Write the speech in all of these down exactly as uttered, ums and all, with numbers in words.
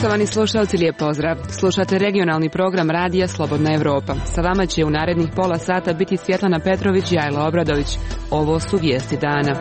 Poštovani slušalci, lijep pozdrav. Slušate regionalni program radija Slobodna Evropa. Sa vama će u narednih pola sata biti Svjetlana Petrović i Ajla Obradović. Ovo su vijesti dana.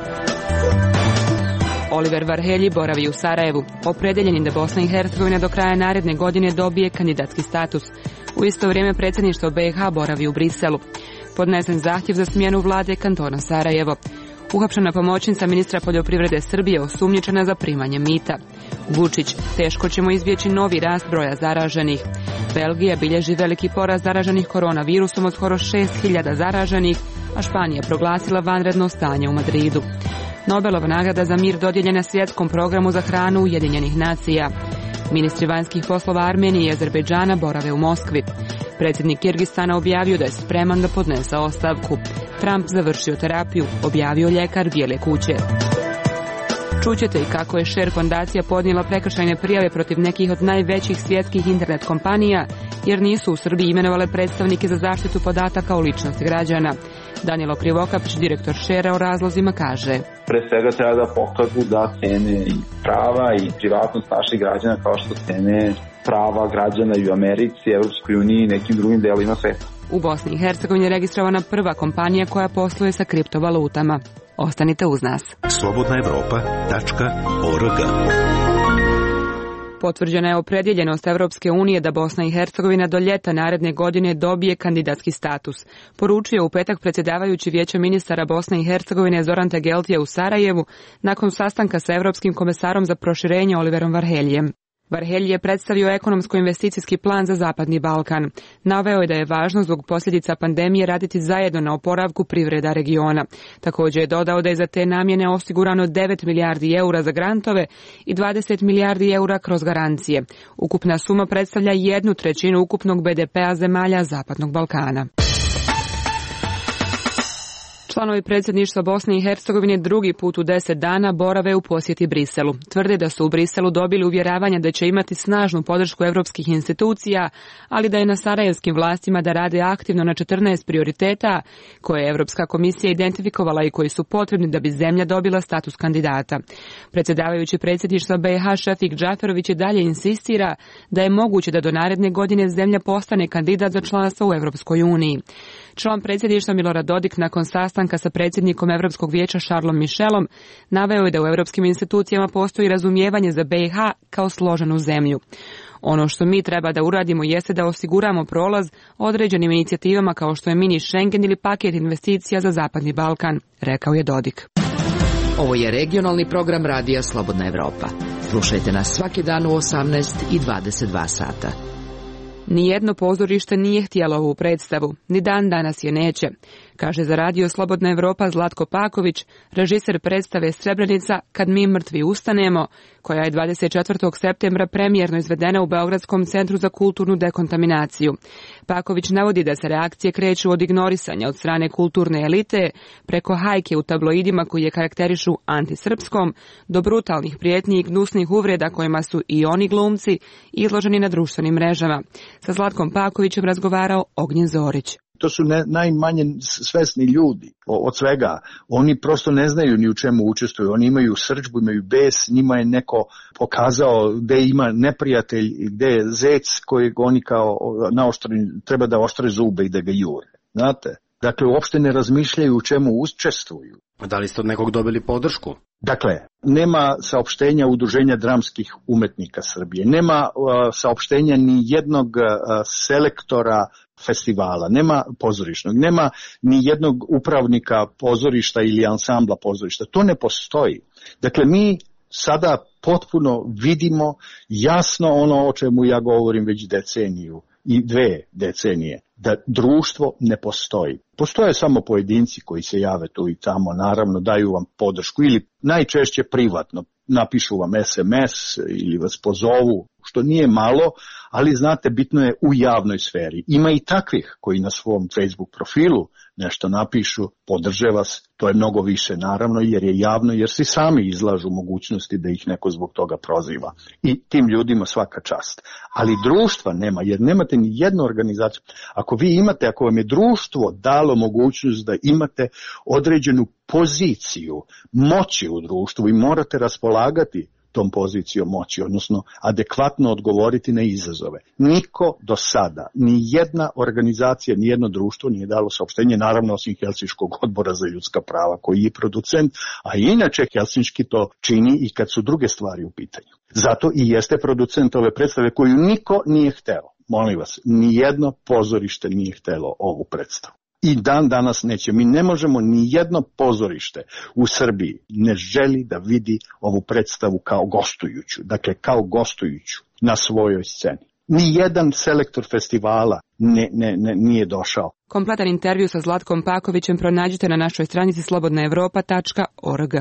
Oliver Varhelji boravi u Sarajevu, opredeljen da Bosna i Hercegovina do kraja naredne godine dobije kandidatski status. U isto vrijeme predsjedništvo B i H boravi u Briselu. Podnesen zahtjev za smjenu vlade kantona Sarajevo. Uhapšena pomoćnica ministra poljoprivrede Srbije osumnjičena za primanje mita. Vučić, teško ćemo izbjeći novi rast broja zaraženih. Belgija bilježi veliki porast zaraženih koronavirusom od skoro šest hiljada zaraženih, a Španija proglasila vanredno stanje u Madridu. Nobelova nagrada za mir dodijeljena svjetskom programu za hranu Ujedinjenih nacija. Ministri vanjskih poslova Armenije i Azerbejdžana borave u Moskvi. Predsjednik Kirgistana objavio da je spreman da podnese ostavku. Trump završio terapiju, objavio ljekar Bijele kuće. Čućete i kako je Share fondacija podnijela prekršajne prijave protiv nekih od najvećih svjetskih internet kompanija, jer nisu u Srbiji imenovale predstavnike za zaštitu podataka o ličnosti građana. Danilo Krivokapić, direktor Share-a, o razlozima kaže: Pre svega treba da pokažu da cene i prava i privatnost naših građana kao što cene prava građana i u Americi, Evropskoj uniji i nekim drugim delovima sveta. U Bosni i Hercegovini je registrovana prva kompanija koja posluje sa kriptovalutama. Ostanite uz nas. slobodna evropa tačka org. Potvrđena je opredjeljenost Evropske unije da Bosna i Hercegovina do ljeta naredne godine dobije kandidatski status. Poručio u petak predsjedavajući Vijeća ministara Bosne i Hercegovine Zoran Tegeltije u Sarajevu nakon sastanka sa Europskim komesarom za proširenje Oliverom Varheljijem. Varhelji je predstavio ekonomsko-investicijski plan za Zapadni Balkan. Naveo je da je važno zbog posljedica pandemije raditi zajedno na oporavku privreda regiona. Također je dodao da je za te namjene osigurano devet milijardi eura za grantove i dvadeset milijardi eura kroz garancije. Ukupna suma predstavlja jednu trećinu ukupnog be de pea zemalja Zapadnog Balkana. Članovi predsjedništva Bosne i Hercegovine drugi put u deset dana borave u posjeti Briselu. Tvrde da su u Briselu dobili uvjeravanja da će imati snažnu podršku europskih institucija, ali da je na sarajevskim vlastima da rade aktivno na četrnaest prioriteta koje je Europska komisija identifikovala i koji su potrebni da bi zemlja dobila status kandidata. Predsjedavajući predsjedništva be i ha Šefik Džaferović i dalje insistira da je moguće da do naredne godine zemlja postane kandidat za članstvo u Europskoj uniji. Član predsjedništva Milorad Dodik nakon sastanka sa predsjednikom Europskog vijeća Charlesom Michelom naveo je da u europskim institucijama postoji razumijevanje za be i ha kao složenu zemlju. Ono što mi treba da uradimo jeste da osiguramo prolaz određenim inicijativama kao što je mini Schengen ili paket investicija za Zapadni Balkan, rekao je Dodik. Ovo je regionalni program radija Slobodna Evropa. Slušajte nas svaki dan u osamnaest i dvadeset dva sata. Nijedno pozorište nije htjelo ovu predstavu, ni dan danas je neće, kaže za radio Slobodna Evropa Zlatko Paković, režiser predstave Srebrenica Kad mi mrtvi ustanemo, koja je dvadeset četvrtog septembra premijerno izvedena u Beogradskom centru za kulturnu dekontaminaciju. Paković navodi da se reakcije kreću od ignorisanja od strane kulturne elite, preko hajke u tabloidima koji je karakterišu antisrpskom, do brutalnih prijetnji i gnusnih uvreda kojima su i oni glumci izloženi na društvenim mrežama. Sa Zlatkom Pakovićem razgovarao Ognjen Zorić. To su ne, najmanje svesni ljudi od svega. Oni prosto ne znaju ni u čemu učestvuju. Oni imaju srdžbu, imaju bes, njima je neko pokazao gde ima neprijatelj, gde je zec kojeg oni kao naoštri, treba da oštre zube i da ga jure. Znate? Dakle, uopšte ne razmišljaju u čemu učestvuju. Da li ste od nekog dobili podršku? Dakle, nema saopštenja Udruženja dramskih umetnika Srbije, nema uh, saopštenja ni jednog uh, selektora festivala, nema pozorišnog, nema ni jednog upravnika pozorišta ili ansambla pozorišta. To ne postoji. Dakle, mi sada potpuno vidimo jasno ono o čemu ja govorim već deceniju i dve decenije, da društvo ne postoji. Postoje samo pojedinci koji se jave tu i tamo, naravno daju vam podršku ili najčešće privatno, napišu vam es em es ili vas pozovu, što nije malo, ali znate, bitno je u javnoj sferi. Ima i takvih koji na svom Facebook profilu nešto napišu, podrže vas, to je mnogo više naravno jer je javno, jer svi sami izlažu mogućnosti da ih neko zbog toga proziva. I tim ljudima svaka čast. Ali društva nema, jer nemate ni jednu organizaciju. Ako vi imate, ako vam je društvo dalo mogućnost da imate određenu poziciju moći u društvu i morate raspolagati tom pozicijom moći, odnosno adekvatno odgovoriti na izazove. Niko do sada, ni jedna organizacija, ni jedno društvo nije dalo saopštenje, naravno osim Helsinškog odbora za ljudska prava koji je producent, a inače Helsinški to čini i kad su druge stvari u pitanju. Zato i jeste producent ove predstave koju niko nije hteo. Molim vas, ni jedno pozorište nije htelo ovu predstavu. I dan danas neće. Mi ne možemo, ni jedno pozorište u Srbiji ne želi da vidi ovu predstavu kao gostujuću, dakle kao gostujuću na svojoj sceni. Ni jedan selektor festivala ne, ne, ne, nije došao. Kompletan intervju sa Zlatkom Pakovićem pronađite na našoj stranici slobodna evropa tačka org.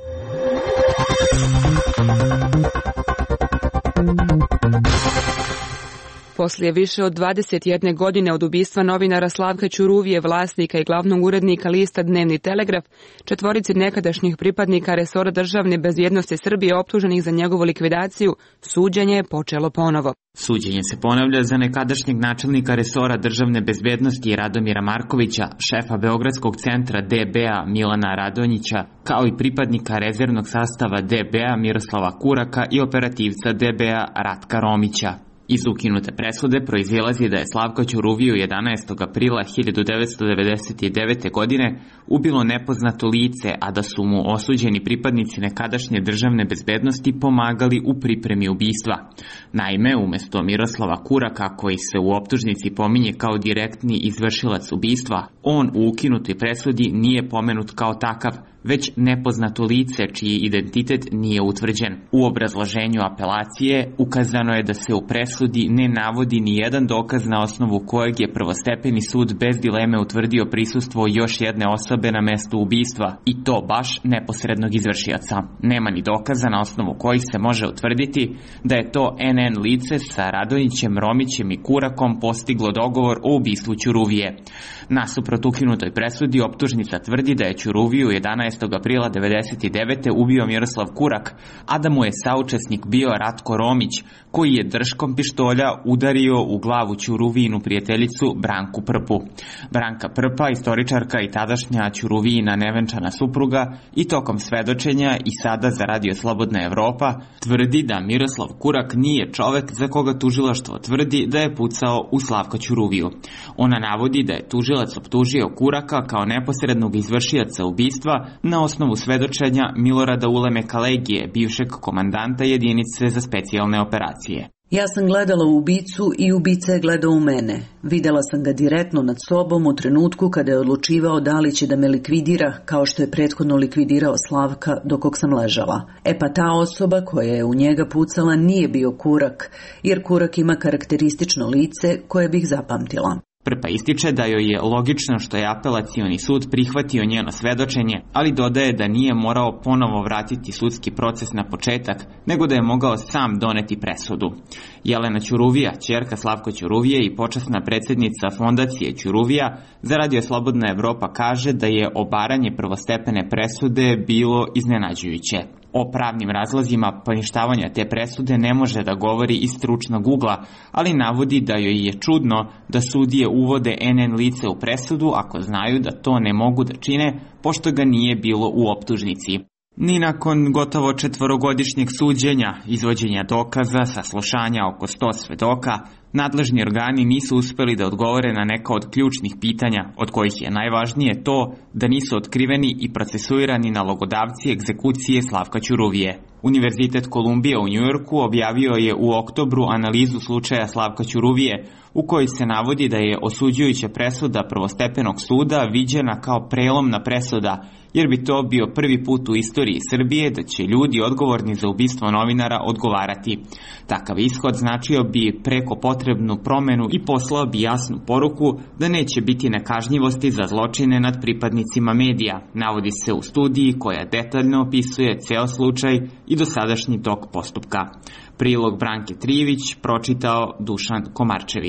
Poslije više od dvadeset jedne godine od ubistva novinara Slavka Ćuruvije, vlasnika i glavnog urednika lista Dnevni telegraf, četvorici nekadašnjih pripadnika resora državne bezbjednosti Srbije optuženih za njegovu likvidaciju, suđenje je počelo ponovo. Suđenje se ponavlja za nekadašnjeg načelnika resora državne bezbjednosti Radomira Markovića, šefa Beogradskog centra D B A Milana Radonjića, kao i pripadnika rezervnog sastava D B A Miroslava Kuraka i operativca D B A Ratka Romića. Iz ukinute presude proizilazi da je Slavka Ćuruviju jedanaestog aprila hiljadu devetsto devedeset devete. godine ubilo nepoznato lice, a da su mu osuđeni pripadnici nekadašnje državne bezbednosti pomagali u pripremi ubistva. Naime, umesto Miroslava Kuraka, koji se u optužnici pominje kao direktni izvršilac ubistva, on u ukinutoj presudi nije pomenut kao takav, već nepoznato lice čiji identitet nije utvrđen. U obrazloženju apelacije ukazano je da se u presudi ne navodi ni jedan dokaz na osnovu kojeg je prvostepeni sud bez dileme utvrdio prisustvo još jedne osobe na mestu ubistva, i to baš neposrednog izvršioca. Nema ni dokaza na osnovu kojih se može utvrditi da je to en en lice sa Radonjićem, Romićem i Kurakom postiglo dogovor o ubistvu Ćuruvije. Nasuprot ukinutoj presudi, optužnica tvrdi da je Ćuruviju jedanaestog aprila devedeset devete. ubio Miroslav Kurak, a da mu je saučesnik bio Ratko Romić, koji je držkom pištolja udario u glavu Ćuruvijinu prijateljicu Branku Prpu. Branka Prpa, istoričarka i tadašnja Ćuruvijina nevenčana supruga, i tokom svedočenja i sada za Radio Slobodna Evropa tvrdi da Miroslav Kurak nije čovek za koga tužilaštvo tvrdi da je pucao u Slavka Ćuruviju. Ona navodi da je tužilac optužio Kuraka kao neposrednog izvršioca ubistva na osnovu svedočenja Milorada Uleme Kalegije, bivšeg komandanta jedinice za specijalne operacije. Ja sam gledala u ubicu i ubica je gledao u mene. Videla sam ga direktno nad sobom u trenutku kada je odlučivao da li će da me likvidira, kao što je prethodno likvidirao Slavka dok sam ležala. E pa ta osoba koja je u njega pucala nije bio Kurak, jer Kurak ima karakteristično lice koje bih zapamtila. Prpa ističe da joj je logično što je apelacioni sud prihvatio njeno svedočenje, ali dodaje da nije morao ponovo vratiti sudski proces na početak, nego da je mogao sam doneti presudu. Jelena Ćuruvija, ćerka Slavka Ćuruvije i počasna predsjednica fondacije Ćuruvija, za Radio Slobodna Evropa kaže da je obaranje prvostepene presude bilo iznenađujuće. O pravnim razlozima poništavanja te presude ne može da govori iz stručnog ugla, ali navodi da joj je čudno da sudije uvode en en lice u presudu ako znaju da to ne mogu da čine, pošto ga nije bilo u optužnici. Ni nakon gotovo četvorogodišnjeg suđenja, izvođenja dokaza, saslušanja oko sto svedoka, nadležni organi nisu uspeli da odgovore na neka od ključnih pitanja, od kojih je najvažnije to da nisu otkriveni i procesuirani nalogodavci egzekucije Slavka Ćuruvije. Univerzitet Kolumbija u Njujorku objavio je u oktobru analizu slučaja Slavka Ćuruvije, u kojoj se navodi da je osuđujuća presuda prvostepenog suda viđena kao prelomna presuda, jer bi to bio prvi put u istoriji Srbije da će ljudi odgovorni za ubistvo novinara odgovarati. Takav ishod značio bi preko potrebnu promenu i poslao bi jasnu poruku da neće biti nekažnjivosti za zločine nad pripadnicima medija, navodi se u studiji koja detaljno opisuje ceo slučaj i dosadašnji tok postupka. Prilog Branke Trijević pročitao Dušan Komarčević.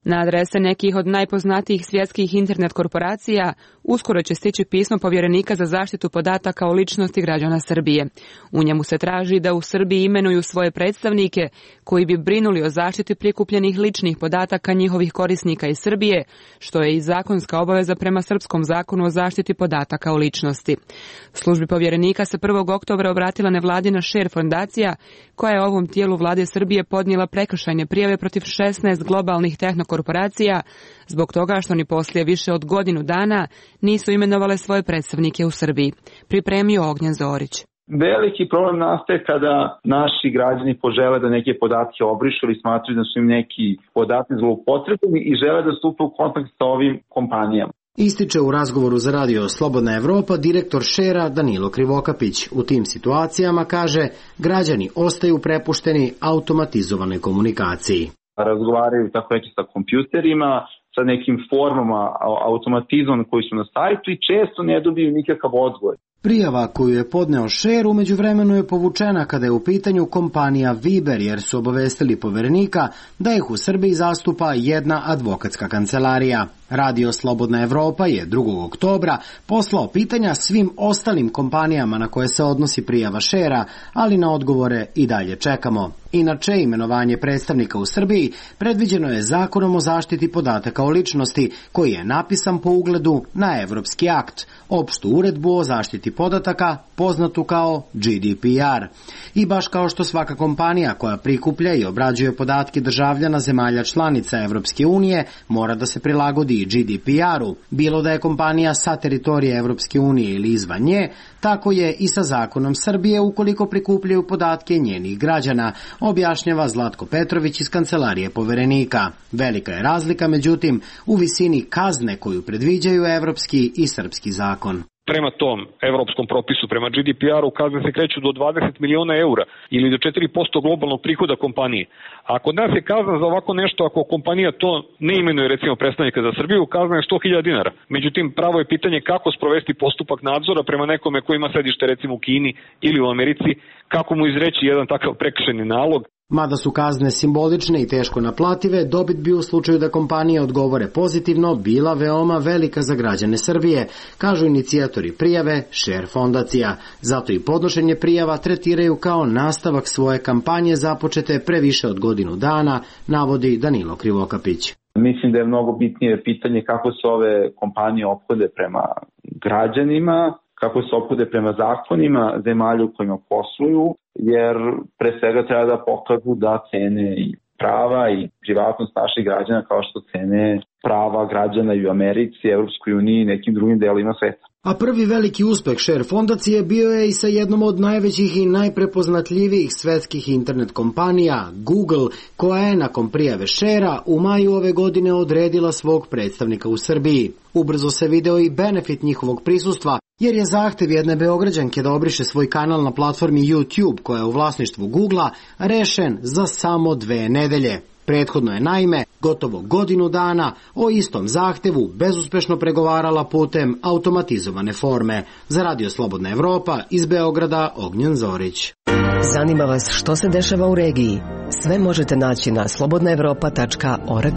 Na adrese nekih od najpoznatijih svjetskih internet korporacija uskoro će stići pismo povjerenika za zaštitu podataka o ličnosti građana Srbije. U njemu se traži da u Srbiji imenuju svoje predstavnike koji bi brinuli o zaštiti prikupljenih ličnih podataka njihovih korisnika iz Srbije, što je i zakonska obaveza prema Srpskom zakonu o zaštiti podataka o ličnosti. Službi povjerenika se prvog oktobra obratila nevladina Share fondacija, koja je ovom tijelu vlade Srbije podnijela prekršajne prijave protiv šesnaest globalnih tehnokorporacija zbog toga što ni poslije više od godinu dana nisu imenovale svoje predstavnike u Srbiji. Pripremio Ognjen Zorić. Veliki problem nastaje kada naši građani požele da neke podatke obrišu ili smatraju da su im neki podaci zloupotrebljeni i žele da stupe u kontakt sa ovim kompanijama. Ističe u razgovoru za radio Slobodna Evropa direktor Share-a Danilo Krivokapić. U tim situacijama, kaže, građani ostaju prepušteni automatizovanoj komunikaciji. Razgovaraju tako reći sa kompjuterima, sa nekim formama automatizmom koji su na sajtu i često ne dobiju nikakav odgovor. Prijava koju je podneo Share u međuvremenu je povučena kada je u pitanju kompanija Viber, jer su obavestili poverenika da ih u Srbiji zastupa jedna advokatska kancelarija. Radio Slobodna Evropa je drugog oktobra poslao pitanja svim ostalim kompanijama na koje se odnosi prijava Share-a, ali na odgovore i dalje čekamo. Inače, imenovanje predstavnika u Srbiji predviđeno je Zakonom o zaštiti podataka o ličnosti, koji je napisan po ugledu na evropski akt, opštu uredbu o zaštiti podataka, poznatu kao G D P R. I baš kao što svaka kompanija koja prikuplja i obrađuje podatke državljana zemalja članica Evropske unije mora da se prilagodi G D P R-u, bilo da je kompanija sa teritorije Evropske unije ili izvan nje, tako je i sa zakonom Srbije ukoliko prikupljaju podatke njenih građana, objašnjava Zlatko Petrović iz kancelarije poverenika. Velika je razlika, međutim, u visini kazne koju predviđaju evropski i srpski zakon. Prema tom evropskom propisu, prema G D P R-u, kazne se kreću do dvadeset miliona eura ili do četiri posto globalnog prihoda kompanije. A kod nas je kazna za ovako nešto, ako kompanija to ne imenuje, recimo predstavnika za Srbiju, kazna je sto hiljada dinara. Međutim, pravo je pitanje kako sprovesti postupak nadzora prema nekome koji ima sedište recimo u Kini ili u Americi, kako mu izreći jedan takav prekršajni nalog. Mada su kazne simbolične i teško naplative, dobit bi u slučaju da kompanije odgovore pozitivno bila veoma velika za građane Srbije, kažu inicijatori prijave Share fondacija. Zato i podnošenje prijava tretiraju kao nastavak svoje kampanje započete pre više od godinu dana, navodi Danilo Krivokapić. Mislim da je mnogo bitnije pitanje kako se ove kompanije ophode prema građanima, kako se ophode prema zakonima zemalja u kojima posluju, jer pre svega treba da pokažu da cene i prava i privatnost naših građana kao što cene prava građana i u Americi, Evropskoj uniji i nekim drugim delovima sveta. A prvi veliki uspeh Share fondacije bio je i sa jednom od najvećih i najprepoznatljivijih svetskih internet kompanija, Google, koja je nakon prijave Share-a u maju ove godine odredila svog predstavnika u Srbiji. Ubrzo se video i benefit njihovog prisustva, jer je zahtev jedne Beograđanke da obriše svoj kanal na platformi YouTube, koja je u vlasništvu Googlea, rešen za samo dve nedelje. Prethodno je naime gotovo godinu dana o istom zahtevu bezuspešno pregovarala putem automatizovane forme. Za radio Slobodna Evropa iz Beograda Ognjen Zorić. Zanima vas što se dešava u regiji? Sve možete naći na slobodna evropa tačka org.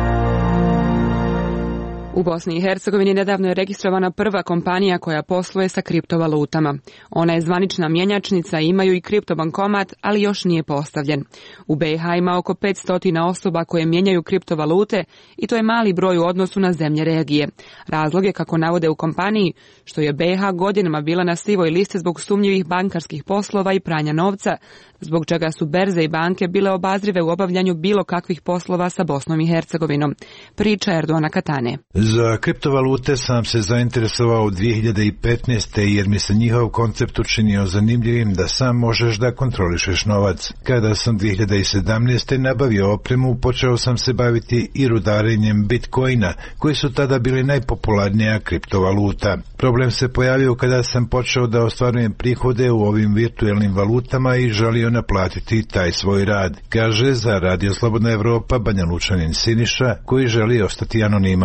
U Bosni i Hercegovini nedavno je registrovana prva kompanija koja posluje sa kriptovalutama. Ona je zvanična mjenjačnica i imaju i kriptobankomat, ali još nije postavljen. U B i H ima oko petsto osoba koje mijenjaju kriptovalute i to je mali broj u odnosu na zemlje regije. Razlog je, kako navode u kompaniji, što je B i H godinama bila na sivoj listi zbog sumnjivih bankarskih poslova i pranja novca, zbog čega su berze i banke bile obazrive u obavljanju bilo kakvih poslova sa Bosnom i Hercegovinom. Priča Erdoana Katane. Za kriptovalute sam se zainteresovao dvije hiljade petnaeste. jer mi se njihov koncept učinio zanimljivim da sam možeš da kontrolišeš novac. Kada sam dvije hiljade sedamnaeste. nabavio opremu, počeo sam se baviti i rudarenjem bitcoina, koji su tada bili najpopularnija kriptovaluta. Problem se pojavio kada sam počeo da ostvarujem prihode u ovim virtuelnim valutama i želio naplatiti taj svoj rad, kaže za radio Slobodna Evropa Banja Lučanin Siniša, koji želi ostati anoniman.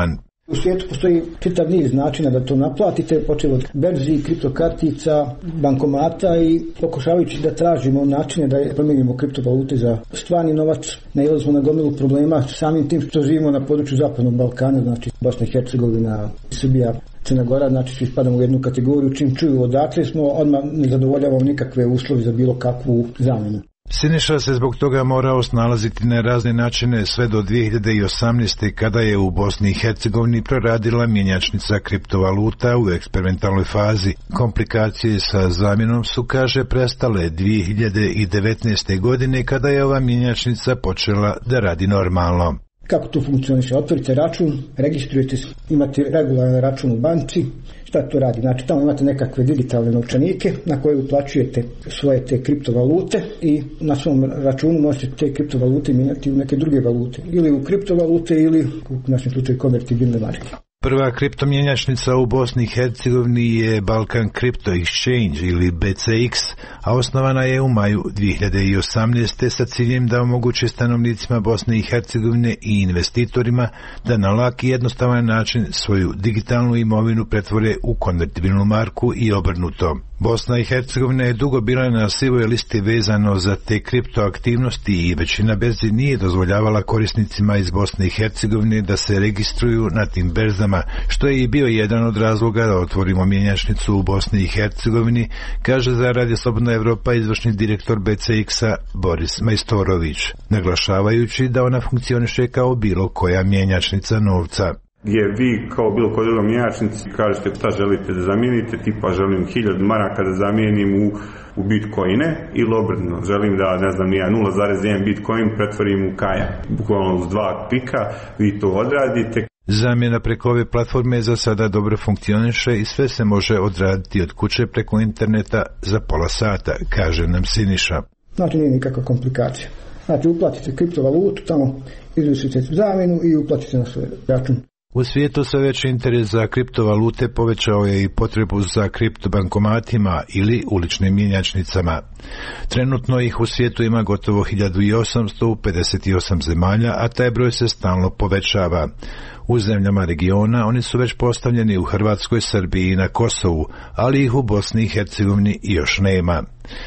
U svijetu postoji čitav niz načina da to naplatite, počeo od berzi, kriptokartica, bankomata i pokušavajući da tražimo načine da promijenimo kriptovalute za stvarni novac. Nailazimo na gomilu problema samim tim što živimo na području Zapadnog Balkana, znači Bosna i Hercegovina, Srbija, Crna Gora, znači svi spadamo u jednu kategoriju, čim čuju odakle smo, odmah ne zadovoljavamo nikakve uslove za bilo kakvu zamjenu. Siniša se zbog toga morao snalaziti na razne načine sve do dvije hiljade osamnaeste. kada je u Bosni i Hercegovini proradila mjenjačnica kriptovaluta u eksperimentalnoj fazi. Komplikacije sa zamjenom su, kaže, prestale dvije hiljade devetnaeste. godine kada je ova mjenjačnica počela da radi normalno. Kako to funkcioniše? Otvorite račun, registrujete se, imate regularan račun u banci. Šta to radi? Znači tamo imate nekakve digitalne novčanike na koje uplaćujete svoje te kriptovalute i na svom računu možete te kriptovalute mijenjati u neke druge valute. Ili u kriptovalute ili u našem slučaju konvertibilne marke. Prva kriptomjenjačnica u Bosni i Hercegovini je Balkan Crypto Exchange ili B C X, a osnovana je u maju dvije hiljade osamnaeste. sa ciljem da omogući stanovnicima Bosne i Hercegovine i investitorima da na lak i jednostavan način svoju digitalnu imovinu pretvore u konvertibilnu marku i obrnuto. Bosna i Hercegovina je dugo bila na sivoj listi vezano za te kriptoaktivnosti i većina berzi nije dozvoljavala korisnicima iz Bosne i Hercegovine da se registruju na tim berzama, što je i bio jedan od razloga da otvorimo mjenjačnicu u Bosni i Hercegovini, kaže za Radio Slobodna Evropa izvršni direktor B C X-a Boris Majstorović, naglašavajući da ona funkcioniše kao bilo koja mjenjačnica novca. Gdje vi kao bilo kod drugom mjenjačnici kažete šta želite da zamijenite, tipa želim hiljadu maraka da zamijenim u, u bitcoine ili obrnuto, želim da ne znam nija nula zarez jedan bitcoin pretvorim u kaja. Bukvalno uz dva pika vi to odradite. Zamjena preko ove platforme za sada dobro funkcioniše i sve se može odraditi od kuće preko interneta za pola sata, kaže nam Siniša. Znači nije nikakva komplikacija. Znači uplatite kriptovalutu, tamo izvršite zamjenu i uplatite na svoj račun. U svijetu sve veći interes za kriptovalute povećao je i potrebu za kriptobankomatima ili uličnim mjenjačnicama. Trenutno ih u svijetu ima gotovo hiljadu osamsto u pedeset osam zemalja, a taj broj se stalno povećava. U zemljama regiona oni su već postavljeni u Hrvatskoj, Srbiji i na Kosovu, ali ih u Bosni i Hercegovini još nema.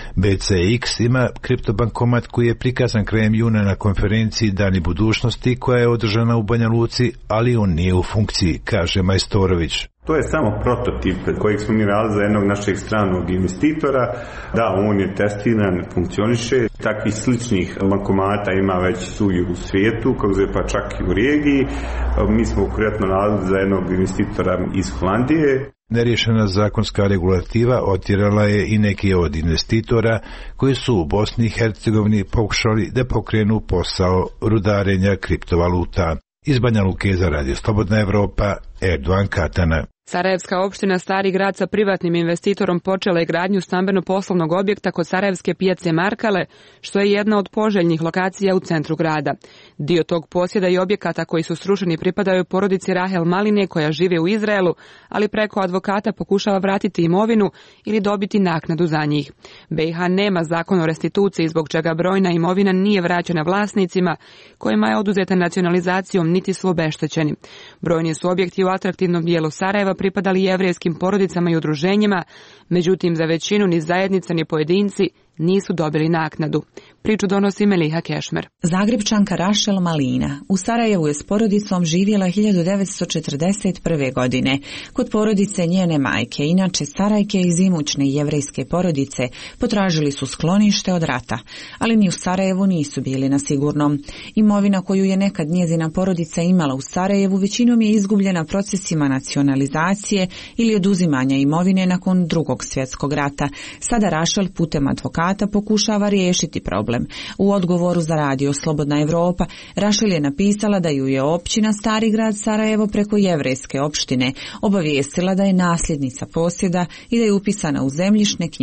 B C X ima kriptobankomat koji je prikazan krajem juna na konferenciji Dani budućnosti koja je održana u Banja Luci, ali on nije u funkciji, kaže Majstorović. To je samo prototip kojeg smo mi radili za jednog našeg stranog investitora. Da, on je testiran, funkcioniše. Takvih sličnih bankomata ima već svugdje u svijetu, kako se pa čak i u regiji. Mi smo konkretno radili za jednog investitora iz Holandije. Neriješena zakonska regulativa otjerala je i neki od investitora koji su u Bosni i Hercegovini pokušali da pokrenu posao rudarenja kriptovaluta. Iz Banja Luke za Radio Slobodna Evropa, Erdovan Katana. Sarajevska opština Stari grad sa privatnim investitorom počela je gradnju stambeno-poslovnog objekta kod Sarajevske pijace Markale, što je jedna od poželjnih lokacija u centru grada. Dio tog posjeda i objekata koji su srušeni pripadaju porodici Rahel Maline koja žive u Izraelu, ali preko advokata pokušava vratiti imovinu ili dobiti naknadu za njih. B i H nema zakon o restituciji zbog čega brojna imovina nije vraćena vlasnicima kojima je oduzeta nacionalizacijom niti su obeštećeni. Brojni su objekti u atraktivnom dijelu Sarajeva pripadali jevrejskim porodicama i udruženjima, međutim za većinu ni zajednica ni pojedinci nisu dobili naknadu. Priču donosi Meliha Kešmer. Zagrebčanka Rašel Malina u Sarajevu je s porodicom živjela hiljadu devetsto četrdeset prve. godine. Kod porodice njene majke, inače Sarajke iz imućne jevrejske porodice, potražili su sklonište od rata, ali ni u Sarajevu nisu bili na sigurnom. Imovina koju je nekad njezina porodica imala u Sarajevu većinom je izgubljena procesima nacionalizacije ili oduzimanja imovine nakon drugog svjetskog rata. Sada Rašel putem advokata pokušava riješiti problem. U odgovoru za Radio Slobodna Evropa, Rašel je napisala da ju je općina Stari grad Sarajevo preko jevrejske opštine obavijestila da je nasljednica posjeda i da je upisana u zemljišne knjige.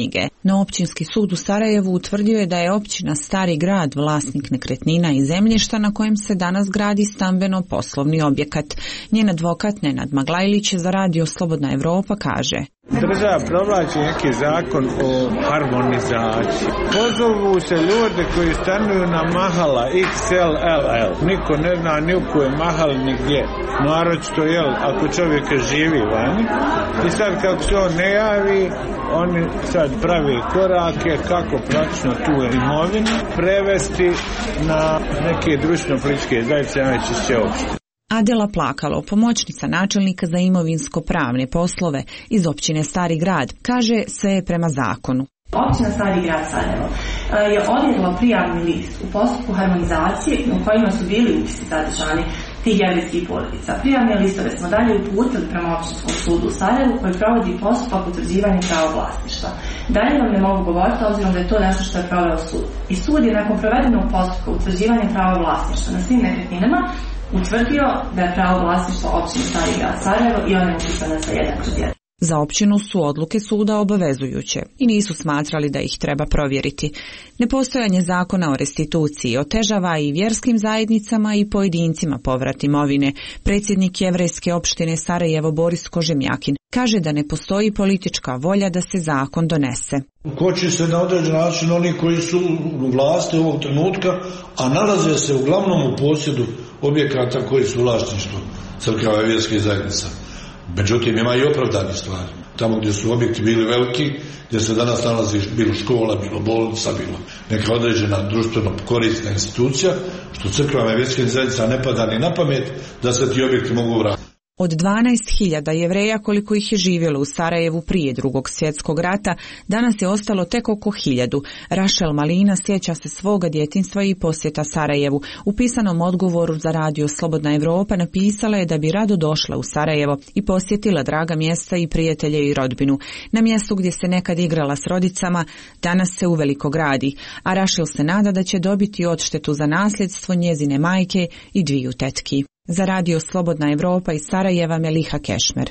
No općinski sud u Sarajevu utvrdio je da je općina Stari Grad vlasnik nekretnina i zemljišta na kojem se danas gradi stambeno-poslovni objekat. Njen advokat Nenad Maglajlić za radio Slobodna Evropa kaže: Država provlači neki zakon o harmonizaciji. Pozovu se ljudi koji stanuju na mahala iks el el el. Niko ne zna ni u kojoj mahal ni gdje. Naročito, jel, ako čovjek živi vani. I sad kako se on ne javi, oni sad pravi korake kako praktično tu imovinu prevesti na neke društveno-političke zajednice najčešće opštine. Adela Plakalo, pomoćnica načelnika za imovinsko-pravne poslove iz općine Stari Grad, kaže sve je prema zakonu. Općina Stari Grad Sarajevo je odjedila prijavni list u postupku harmonizacije u kojima su bili upisi sadržani tih jevrejskih porodica. Prijavne listove smo dalje uputili prema općinskom sudu u Sarajevu koji provodi postupak utvrđivanja prava vlasništva. Dalje vam ne mogu govoriti obzirom da je to nešto što je proveo sud. I sud je nakon provedenog postupka utvrđivanja prava vlasništva na svim nekretninama utvrdio da je pravo vlasništva općine Stari Grad Sarajevo i ona je upisana sa jedan kroz jedan. Za općinu su odluke suda obavezujuće i nisu smatrali da ih treba provjeriti. Nepostojanje zakona o restituciji otežava i vjerskim zajednicama i pojedincima povrat imovine. Predsjednik jevrejske opštine Sarajevo Boris Kožemjakin kaže da ne postoji politička volja da se zakon donese. Koči se na određen način oni koji su u vlasti ovog trenutka, a nalaze se uglavnom u posjedu objekata koji su vlasništvo crkava i vjerskih zajednica. Međutim, ima i opravdani stvari. Tamo gdje su objekti bili veliki, gdje se danas nalazi bilo škola, bilo bolnica, bilo neka određena društveno korisna institucija, što crkvama i vjerskim zajednicama ne pada ni na pamet da se ti objekti mogu vratiti. Od dvanaest hiljada Jevreja koliko ih je živjelo u Sarajevu prije drugog svjetskog rata, danas je ostalo tek oko hiljadu. Rašel Malina sjeća se svoga djetinjstva i posjeta Sarajevu. U pisanom odgovoru za radio Slobodna Evropa napisala je da bi rado došla u Sarajevo i posjetila draga mjesta i prijatelje i rodbinu. Na mjestu gdje se nekad igrala s rodicama, danas se uveliko gradi, a Rašel se nada da će dobiti odštetu za nasljedstvo njezine majke i dviju tetki. Za radio Slobodna Evropa iz Sarajeva Meliha Kešmer.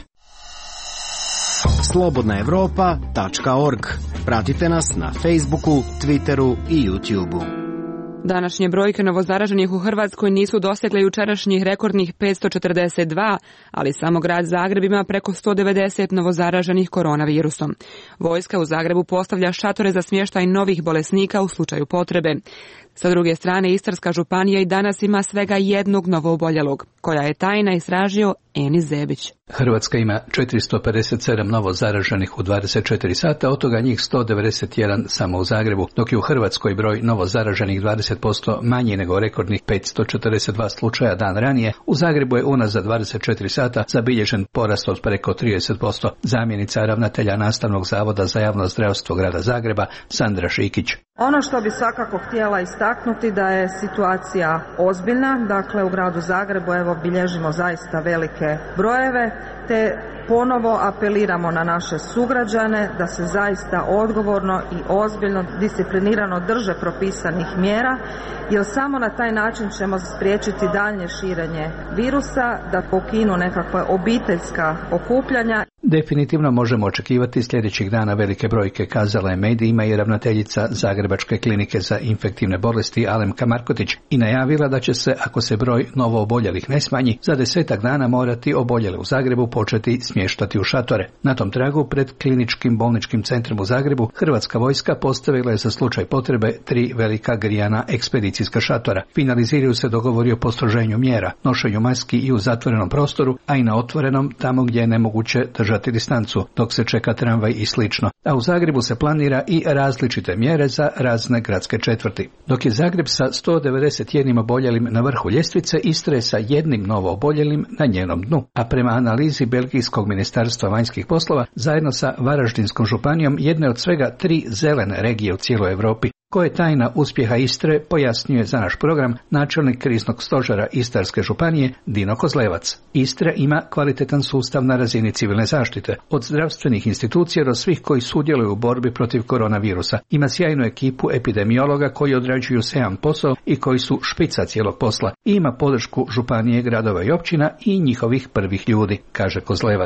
slobodna evropa tačka org. Pratite nas na Facebooku, Twitteru i YouTubeu. Današnje brojke novozaraženih u Hrvatskoj nisu dosegle jučerašnjih rekordnih petsto četrdeset dva, ali samo grad Zagreb ima preko sto devedeset novozaraženih koronavirusom. Vojska u Zagrebu postavlja šatore za smještaj novih bolesnika u slučaju potrebe. Sa druge strane, Istarska županija i danas ima svega jednog novooboljelog, koja je tajna istražio Enis Zebić. Hrvatska ima četiristo pedeset sedam novo zaraženih u dvadeset četiri sata, od toga njih sto devedeset jedan samo u Zagrebu, dok je u Hrvatskoj broj novo zaraženih dvadeset posto manji nego rekordnih petsto četrdeset dva slučaja dan ranije. U Zagrebu je unazad dvadeset četiri sata zabilježen porast od preko trideset posto. Zamjenica ravnatelja Nastavnog zavoda za javno zdravstvo grada Zagreba Sandra Šikić. Ono što bi svakako htjela istaknuti da je situacija ozbiljna, dakle u gradu Zagrebu evo bilježimo zaista velike brojeve, te ponovo apeliramo na naše sugrađane da se zaista odgovorno i ozbiljno, disciplinirano drže propisanih mjera, jer samo na taj način ćemo spriječiti daljnje širenje virusa, da pokinu nekakva obiteljska okupljanja. Definitivno možemo očekivati sljedećih dana velike brojke, kazala je medijima i ravnateljica Zagrebačke klinike za infektivne bolesti Alemka Markotić i najavila da će se, ako se broj novo oboljelih ne smanji, za desetak dana morati oboljele u Zagrebu početi smještati u šatore. Na tom tragu pred kliničkim bolničkim centrom u Zagrebu Hrvatska vojska postavila je za slučaj potrebe tri velika grijana ekspedicijska šatora. Finaliziraju se dogovori o postroženju mjera, nošenju maski i u zatvorenom prostoru, a i na otvorenom tamo gdje je nemoguće držati distancu dok se čeka tramvaj i slično. A u Zagrebu se planira i različite mjere za razne gradske četvrti. Dok je Zagreb sa sto devedeset jedan oboljelim na vrhu ljestvice, Istra je sa jednim novo oboljelim na njenom dnu. A prema analizi Belgijskog ministarstva vanjskih poslova, zajedno sa Varaždinskom županijom, jedne od svega tri zelene regije u cijeloj Europi. Ko je tajna uspjeha Istre, pojasnjuje za naš program načelnik kriznog stožera Istarske županije Dino Kozlevac. Istra ima kvalitetan sustav na razini civilne zaštite, od zdravstvenih institucija do svih koji sudjeluju u borbi protiv koronavirusa. Ima sjajnu ekipu epidemiologa koji odrađuju sjajan posao i koji su špica cijelog posla. I ima podršku županije, gradova i općina i njihovih prvih ljudi, kaže Kozlevac.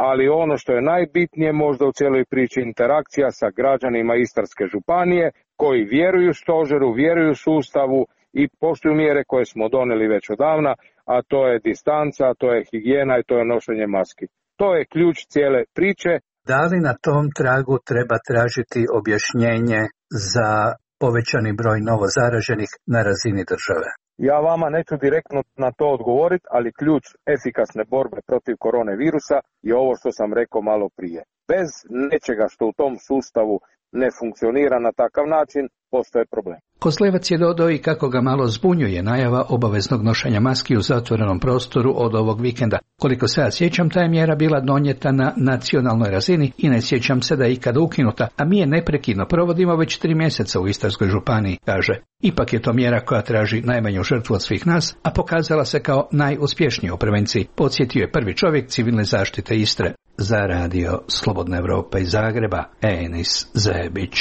ali ono što je najbitnije možda u cijeloj priči interakcija sa građanima Istarske županije koji vjeruju stožeru, vjeruju sustavu i poštuju mjere koje smo donijeli već odavna, a to je distanca, to je higijena i to je nošenje maski. To je ključ cijele priče. Da li na tom tragu treba tražiti objašnjenje za povećani broj novozaraženih na razini države? Ja vama neću direktno na to odgovoriti, ali ključ efikasne borbe protiv koronavirusa je ovo što sam rekao malo prije. Bez nečega što u tom sustavu ne funkcionira na takav način, postoje problem. Kozlevac je dodao i kako ga malo zbunjuje najava obaveznog nošenja maski u zatvorenom prostoru od ovog vikenda. Koliko se ja sjećam, ta je mjera bila donijeta na nacionalnoj razini i ne sjećam se da je ikada ukinuta, a mi je neprekidno provodimo već tri mjeseca u Istarskoj županiji, kaže. Ipak je to mjera koja traži najmanju žrtvu od svih nas, a pokazala se kao najuspješnija u prevenciji, podsjetio je prvi čovjek civilne zaštite Istre. Za radio Slobodna Evropa iz Zagreba, Enis Zebić.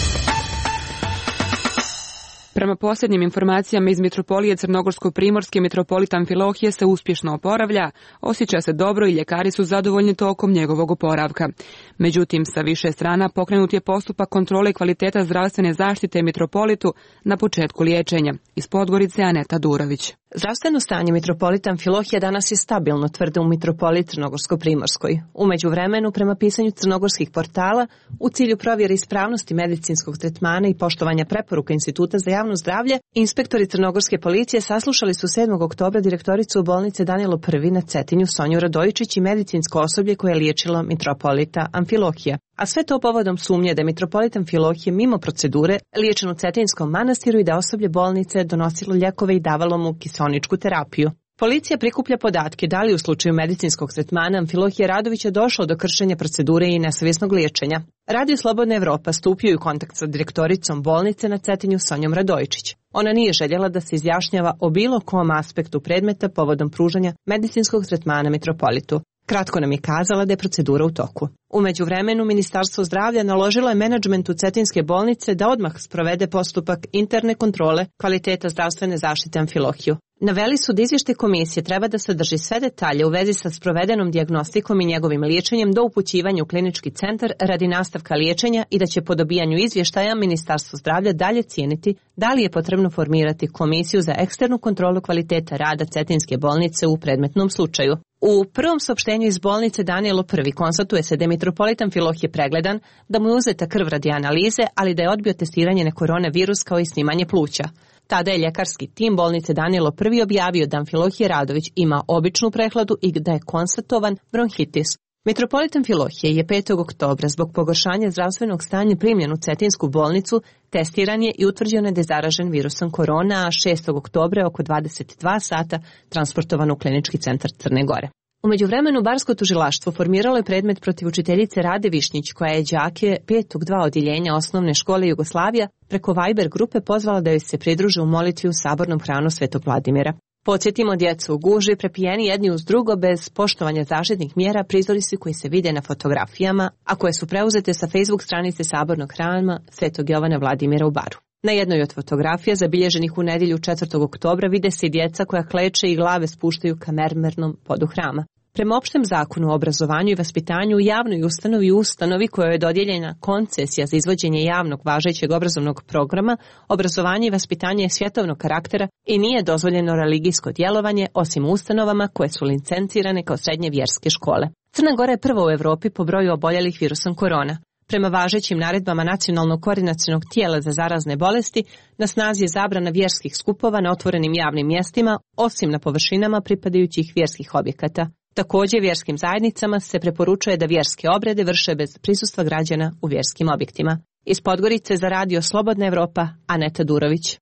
Prema posljednjim informacijama iz Mitropolije Crnogorsko-Primorske, mitropolit Amfilohije se uspješno oporavlja, osjeća se dobro i ljekari su zadovoljni tokom njegovog oporavka. Međutim, sa više strana pokrenut je postupak kontrole kvaliteta zdravstvene zaštite mitropolitu na početku liječenja. Iz Podgorice Aneta Durović. Zdravstveno stanje mitropolita Amfilohije danas je stabilno, tvrde u mitropolit Crnogorsko-Primorskoj. U međuvremenu, prema pisanju crnogorskih portala, u cilju provjere ispravnosti medicinskog tretmana i poštovanja preporuka Instituta za javno zdravlje, inspektori crnogorske policije saslušali su sedmog oktobra direktoricu bolnice Danilo Prvi na Cetinju Sonju Radojičić i medicinsko osoblje koje je liječilo mitropolita Amfilohija. A sve to povodom sumnje da je mitropolit Amfilohije mimo procedure liječen u Cetinskom manastiru i da osoblje bolnice donosilo lijekove i davalo mu kiseoničku terapiju. Policija prikuplja podatke da li u slučaju medicinskog tretmana Amfilohije Radovića došlo do kršenja procedure i nesavjesnog liječenja. Radio Slobodna Evropa stupio je u kontakt sa direktoricom bolnice na Cetinju Sonjom Radojičić. Ona nije željela da se izjašnjava o bilo kom aspektu predmeta povodom pružanja medicinskog tretmana mitropolitu. Kratko nam je kazala da je procedura u toku. U međuvremenu, Ministarstvo zdravlja naložilo je menadžmentu Cetinske bolnice da odmah sprovede postupak interne kontrole kvaliteta zdravstvene zaštite Amfilohiju. Naveli su da izvještaj komisije treba da sadrži sve detalje u vezi sa sprovedenom dijagnostikom i njegovim liječenjem do upućivanja u klinički centar radi nastavka liječenja i da će po dobijanju izvještaja Ministarstvo zdravlja dalje cijeniti da li je potrebno formirati komisiju za eksternu kontrolu kvaliteta rada Cetinske bolnice u predmetnom slučaju. U prvom saopštenju iz bolnice Danilo Prvi konstatuje se da je mitropolit Amfilohije pregledan, da mu je uzeta krv radi analize, ali da je odbio testiranje na koronavirus kao i snimanje pluća. Tada je ljekarski tim bolnice Danilo Prvi objavio da Amfilohije Radović ima običnu prehladu i da je konstatovan bronhitis. Mitropolit Amfilohije je petog oktobra zbog pogoršanja zdravstvenog stanja primljen u Cetinsku bolnicu, testiran je i utvrđeno da je zaražen virusom korona, a šestog oktobra oko dvadeset dva sata transportovan u klinički centar Crne Gore. U međuvremenu Barsko tužilaštvo formiralo je predmet protiv učiteljice Rade Višnjić, koja je đake petog dva odjeljenja osnovne škole Jugoslavija preko Viber grupe pozvala da joj se pridruže u molitvi u sabornom hranu Svetog Vladimira. Podsjetimo, djecu u gužvi prepijeni jedni uz drugo bez poštovanja zaštitnih mjera prizori su koji se vide na fotografijama, a koje su preuzete sa Facebook stranice sabornog hrama Svetog Jovana Vladimira u Baru. Na jednoj od fotografija, zabilježenih u nedjelju četvrtog oktobra, vide se i djeca koja kleče i glave spuštaju ka mermernom podu hrama. Prema opštem zakonu o obrazovanju i vaspitanju u javnoj ustanovi i ustanovi kojoj je dodijeljena koncesija za izvođenje javnog važećeg obrazovnog programa, obrazovanje i vaspitanje je svjetovnog karaktera i nije dozvoljeno religijsko djelovanje osim ustanovama koje su licencirane kao srednje vjerske škole. Crna Gora je prva u Europi po broju oboljelih virusom korona. Prema važećim naredbama Nacionalnog koordinacionog tijela za zarazne bolesti, na snazi je zabrana vjerskih skupova na otvorenim javnim mjestima, osim na površinama pripadajućih vjerskih objekata. Također, vjerskim zajednicama se preporučuje da vjerske obrede vrše bez prisustva građana u vjerskim objektima. Iz Podgorice za radio Slobodna Evropa, Aneta Durović.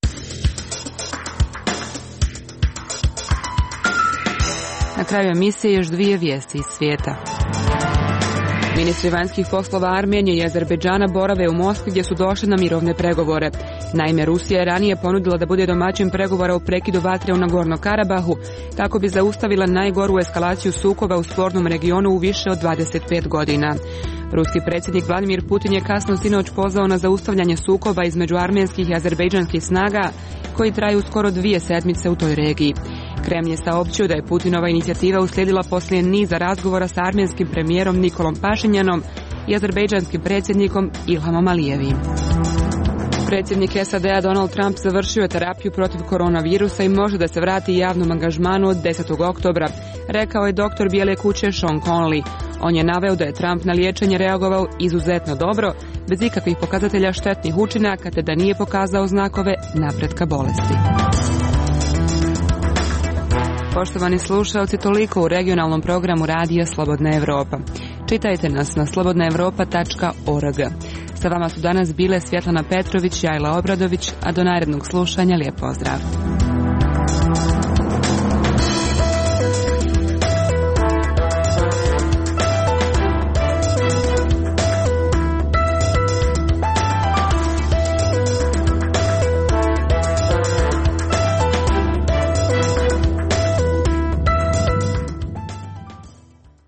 Na kraju emisije još dvije vijesti iz svijeta. Ministri vanjskih poslova Armenije i Azerbejdžana borave u Moskvi gdje su došli na mirovne pregovore. Naime, Rusija je ranije ponudila da bude domaćin pregovora o prekidu vatre u Nagorno Karabahu, kako bi zaustavila najgoru eskalaciju sukoba u spornom regionu u više od dvadeset pet godina. Ruski predsjednik Vladimir Putin je kasno sinoć pozvao na zaustavljanje sukoba između armenskih i azerbejdžanskih snaga koji traju skoro dvije sedmice u toj regiji. Kremlj je saopćio da je Putinova inicijativa uslijedila poslije niza razgovora sa armenskim premijerom Nikolom Pašinjanom i azerbejdžanskim predsjednikom Ilhamom Alijevim. Predsjednik S A D-a Donald Trump završio je terapiju protiv koronavirusa i može da se vrati javnom angažmanu od desetog oktobra, rekao je doktor Bijele kuće Sean Conley. On je naveo da je Trump na liječenje reagovao izuzetno dobro, bez ikakvih pokazatelja štetnih učinaka, te da nije pokazao znakove napretka bolesti. Poštovani slušalci, toliko u regionalnom programu Radija Slobodna Evropa. Čitajte nas na slobodna evropa tačka org. Sa vama su danas bile Svjetlana Petrović, Jajla Obradović, a do narednog slušanja lijep pozdrav.